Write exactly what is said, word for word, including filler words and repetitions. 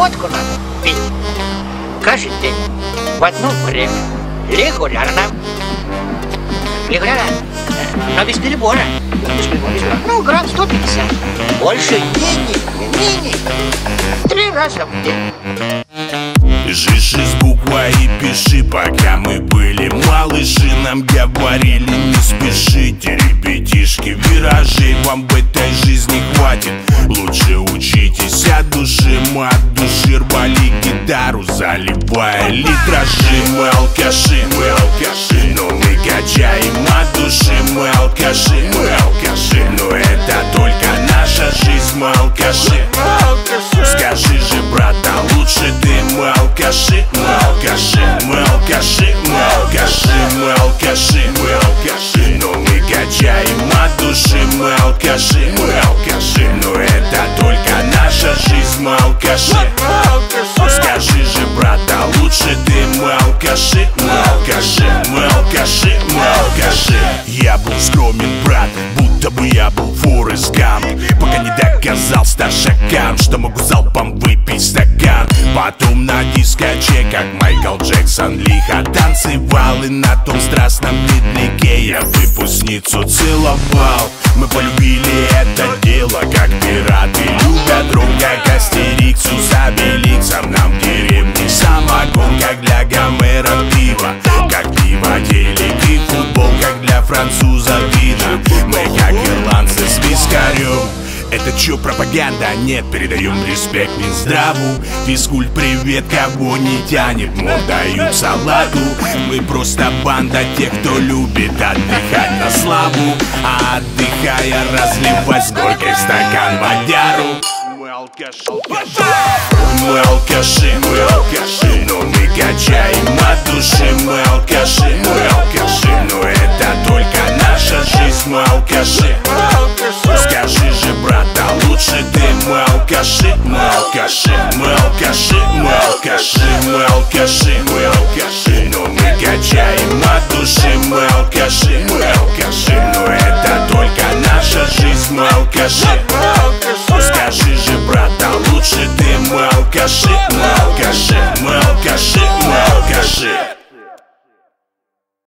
Водку надо пить каждый день, в одно время, регулярно. Регулярно, но без перебора. Без перебора, без перебора. Ну, грамм сто пятьдесят. Больше не, не, не. Три раза в день. Жиши с буквой и пиши, пока мы были малыши. Нам говорили, не спешите, ребятишки, виражей вам в этой жизни хватит. Лучше учитесь от души, мы от души рвали гитару, заливая литражи. Мы алкаши, мы алкаши, но мы качаем от души. Мы алкаши, мы алкаши, но это только наша жизнь. Мы алкаши, скажи же, брат, а лучше ты? Мы алкаши, мы алкаши, мы алкаши, мы алкаши, мы алкаши, мы алкаши, но мы качаем от души. Мы алкаши, мы алкаши, но это только наша жизнь. Мы алкаши, скажи же, брат, а лучше ты? Мы алкаши, мы алкаши, мы алкаши, мы алкаши. Я был скромен, брат, будто бы я был Форест Гамп, пока не доказал старшакам, что могу залпом выпить стакан. Потом на дискоче, как Майкл Джексон, лихо танцевал, и на том страстном медляке я выпускницу целовал. Мы полюбили это дело, как пираты любят друг, как Астерикс с Обеликсом. Нам в деревне самогон, как для Гомера пиво, как пиво, телек и футбол, как для француза вина. Мы как ирландцы с вискарем. Это чё, пропаганда? Нет, передаем респект Минздраву. Физкульт, привет, кого не тянет, мол, дают салату. Мы просто банда тех, кто любит отдыхать на славу, а отдыхая разливать с горькой стакан водяру. Мы алкаши, мы алкаши, мы алкаши, но мы качаем от души. Мы алкаши, мы алкаши, но это только наша жизнь. Мы алкаши, скажи же, брат, а лучше ты? Мы алкаши, мы алкаши, мы алкаши, мы алкаши, мы алкаши, мы алкаши, но мы качаем от души. Мы алкаши, мы алкаши, но это